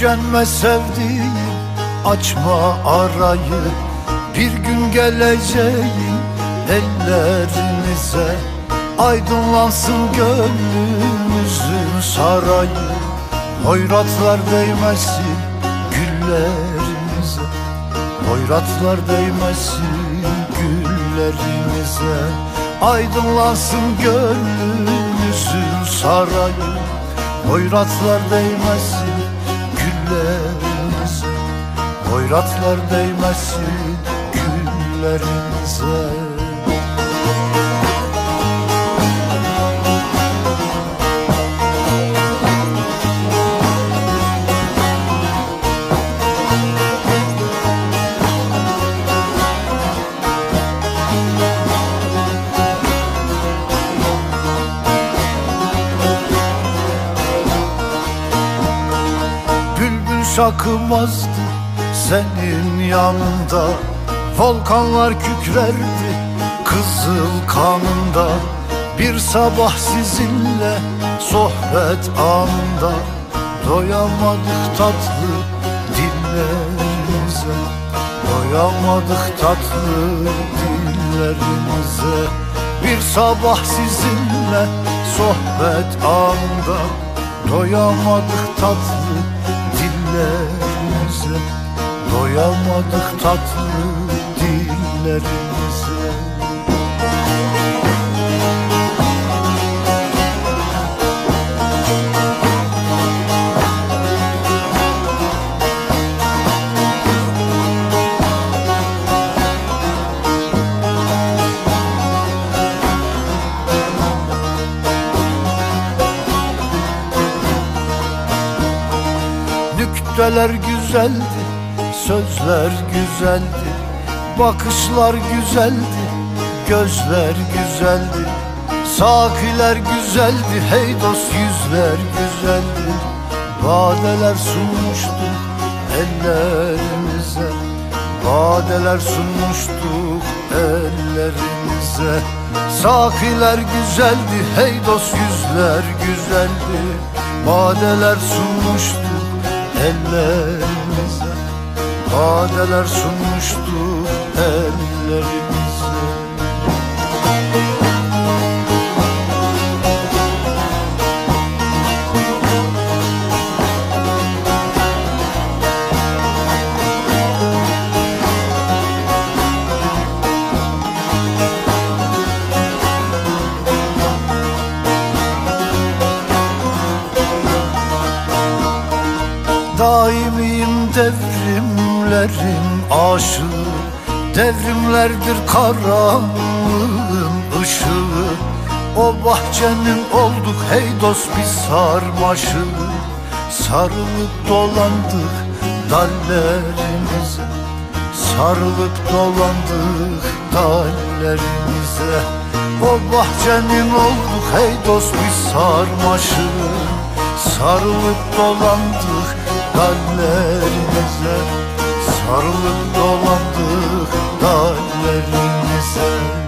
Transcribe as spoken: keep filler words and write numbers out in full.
Tükenmez sevdiğim, açma arayı. Bir gün geleceğim ellerinize. Aydınlansın gönlümüzün sarayı. Hoyratlar değmesin güllerimize. Hoyratlar değmesin güllerimize. Aydınlansın gönlümüzün sarayı. Hoyratlar değmesin güllerimize. Hoyratlar değmesin güllerimize. Şakımazdı senin yanında. Volkanlar kükrerdi kızıl kanında. Bir sabah sizinle sohbet anında. Doyamadık tatlı dillerinize. Doyamadık tatlı dillerinize. Bir sabah sizinle sohbet anında. Doyamadık tatlı dillerinize. Doyamadık tatlı dillerinize. Nükteler güzeldi, sözler güzeldi, bakışlar güzeldi, gözler güzeldi, sakiler güzeldi, hey dost yüzler güzeldi. Badeler sunmuştuk ellerimize. Badeler sunmuştuk ellerimize. Sakiler güzeldi, hey dost yüzler güzeldi. Badeler sunmuştuk ellerimize. Badeler sunmuştuk ellerimize. Daimiyim devrimlerin aşığı. Devrimlerdir karanlığın ışığı. O bahçenin olduk hey dost biz sarmaşığı. Sarılıp dolandık dallerimize. Sarılıp dolandık dallerimize. O bahçenin olduk hey dost biz sarmaşığı. Sarılıp dolandık dallerimize. Sarılıp dolandık dallerimize.